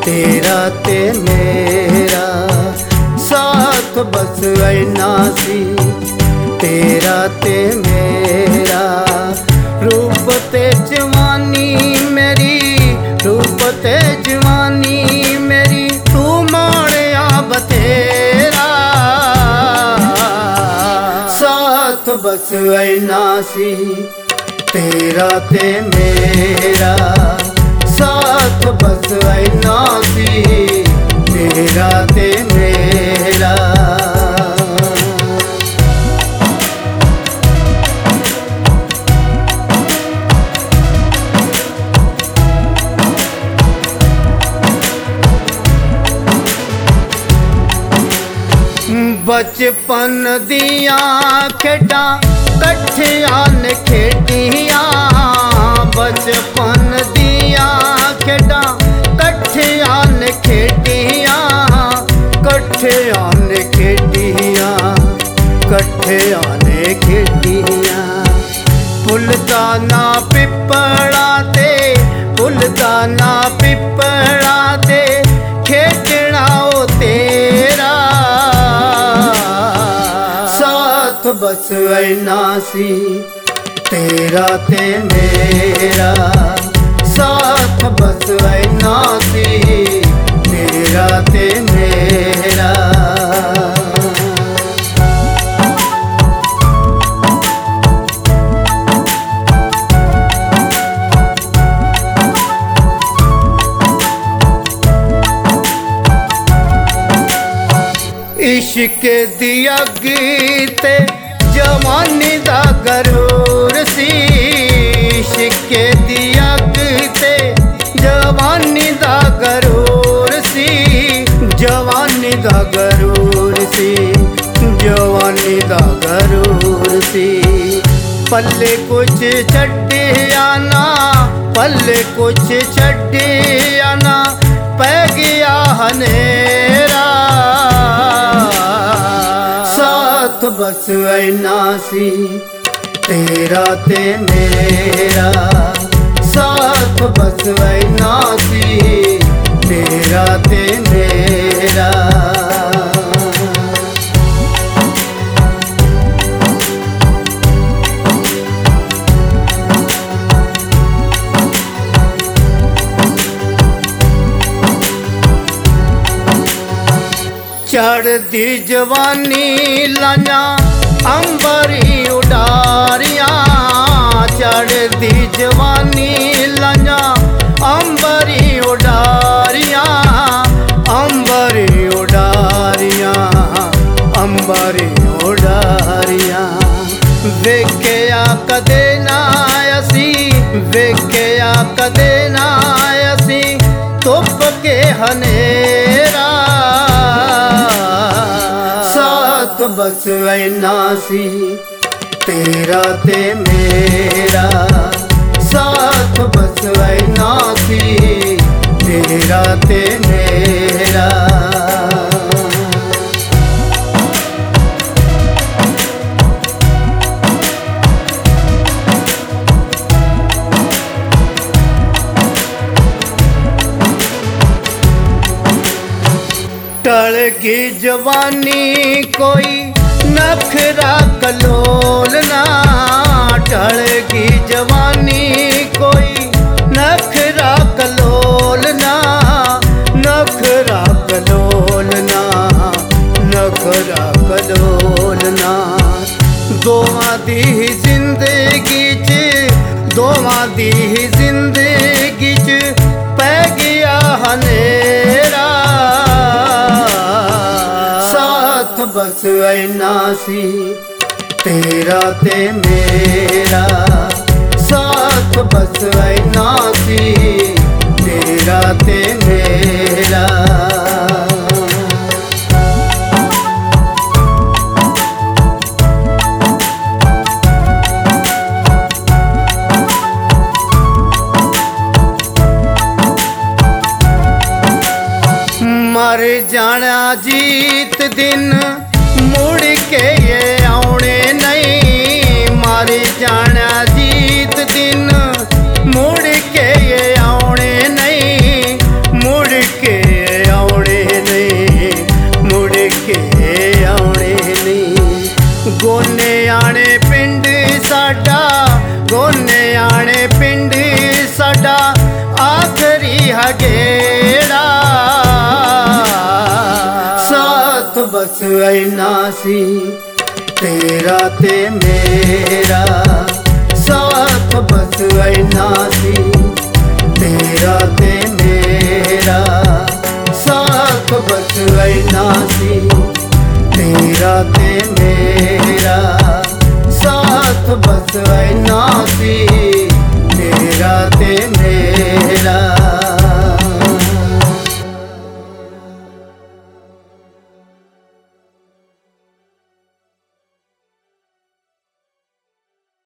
तेरा ते मेरा साथ बस ऐना सी। तेरा ते मेरा रूप ते जवानी मेरी, रूप ते जवानी मेरी, तू माणिया बतेरा साथ बस ऐना सी। तेरा ते मेरा साथ बस ऐना सी। तेरा ते मेरा बचपन दिया खेड़ा कट्ठियां ने खेडियां। बचपन दिया खेड़ा कट्ठियां ने खेडियां। कट्ठियां ने खेडियां, कट्ठियां ने खेडियां। भुलदा ना पिपड़ा ते, भुलदा ना पिपड़ा ते, खेडना ओ तेरा साथ बस ऐना सी। तेरा ते मेरा साथ बस ऐना सी। तेरा ते मेरा इश्क दी अग ते जवानी दा गरूर सी। इश्क दी अग ते जवानी दा गरूर सी। जवानी दा गरूर सी, जवानी दा गरूर सी। पल्ले कुछ छड्डिया ना, पल्ले कुछ छड्डिया ना, पै गया हनेरा साथ बस ऐना सी। तेरा ते मेरा साथ बस ऐना सी। तेरा ते मेरा चढ़दी जवानी लाया अंबरी उडारियां। चढ़दी जवानी लाया अंबरी उडारियां। अंबरी उडारियां, अंबरी उडारियां। वेख्या कदे ना असी, वेख्या कदे ना असी, धुप के हनेरा साथ बस ऐना सी। तेरा ते मेरा साथ बस ऐना सी। तेरा ते मेरा टल गई जवानी कोई नखरा कलोल ना। टल गई जवानी कोई नखरा कलोल ना। नखरा कलोल ना, नखरा कलोल ना। दोवां दी जिंदगी च, दोवां दी जिंदगी च पै गया हनेरा साथ बस ऐना सी। तेरा ते मेरा साथ बस ऐना सी। तेरा ते मेरा मर जाना जीत दिन मुड़ के ये आने नहीं। मर जाना जीत दिन मुड़ के ये आने नहीं। मुड़ के बस ऐना सी तेरा ते मेरा साथ, बस ऐना सी तेरा ते मेरा साथ, बस ऐना सी तेरा ते मेरा साथ, बस ऐना सी तेरा ते